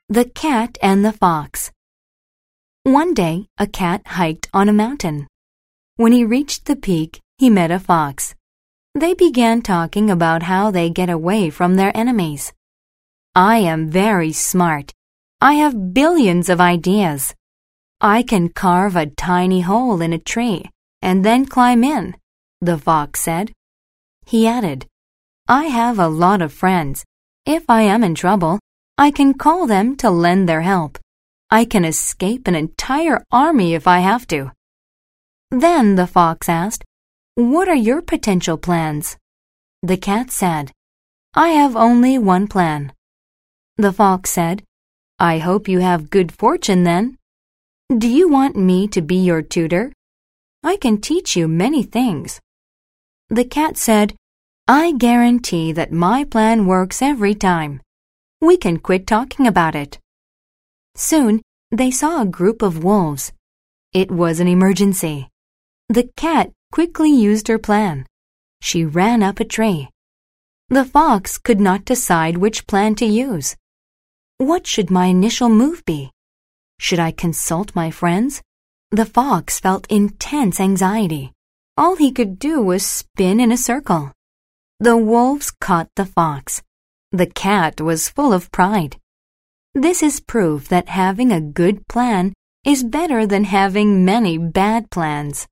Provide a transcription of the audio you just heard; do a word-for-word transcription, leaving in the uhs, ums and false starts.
The Cat and the Fox. One day, a cat hiked on a mountain. When he reached the peak, he met a fox. They began talking about how they get away from their enemies. "I am very smart. I have billions of ideas. I can carve a tiny hole in a tree and then climb in," the fox said. He added, "I have a lot of friends. If I am in trouble, I can call them to lend their help. I can escape an entire army if I have to." Then the fox asked, "What are your potential plans?" The cat said, "I have only one plan." The fox said, "I hope you have good fortune then. Do you want me to be your tutor? I can teach you many things." The cat said, "I guarantee that my plan works every time. We can quit talking about it." Soon, they saw a group of wolves. It was an emergency. The cat quickly used her plan. She ran up a tree. The fox could not decide which plan to use. What should my initial move be? Should I consult my friends? The fox felt intense anxiety. All he could do was spin in a circle. The wolves caught the fox. The cat was full of pride. This is proof that having a good plan is better than having many bad plans.